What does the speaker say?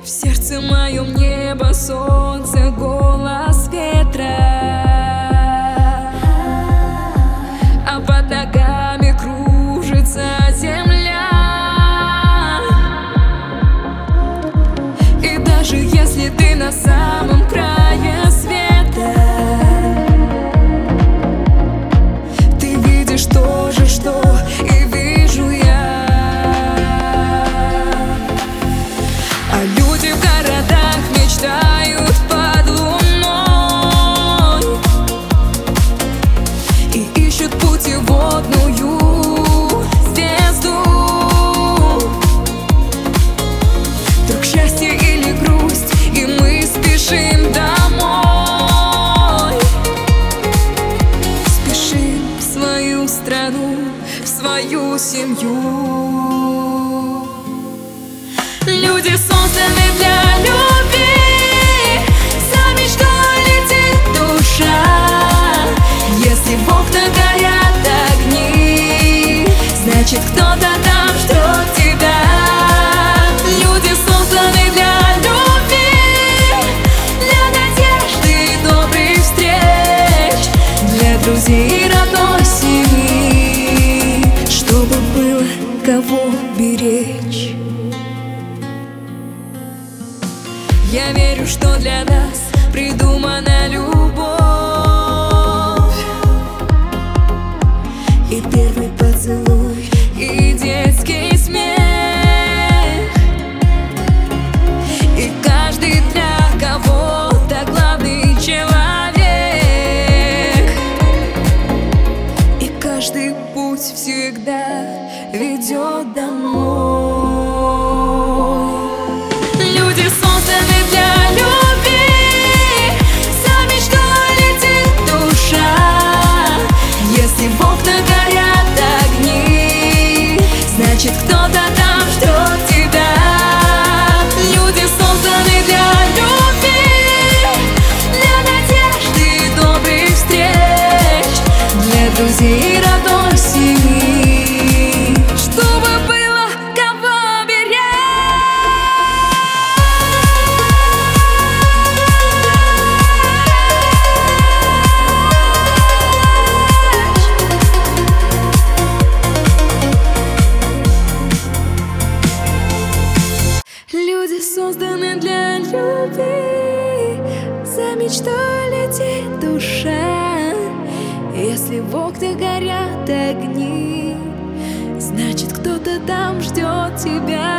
В сердце моем небо, солнце, голос ветра, а под ногами кружится земля. И даже если ты на самом крае света, ты видишь то же, что и вижу я. А люди в городах мечтают под луной и ищут путеводную звезду. Вдруг счастье или грусть, и мы спешим домой. Спешим в свою страну, в свою семью. Люди созданы для любви, за мечтой летит душа. Если в окнах горят огни, значит кто-то там ждет тебя. Люди созданы для любви, для надежды и добрых встреч, для друзей и родной семьи, чтобы было кого беречь. Я верю, что для нас придумана любовь, и первый поцелуй, и детский смех, и каждый для кого-то главный человек, и каждый путь всегда ведет домой. Люди созданы для любви, за мечтой летит душа. Если в окнах горят огни, значит кто-то там ждет тебя. Люди созданы для любви, для надежды и добрых встреч, для друзей и родной семьи, чтобы было кого Люди созданы для любви, за мечтой летит душа. Если в окнах горят огни, значит кто-то там ждет тебя.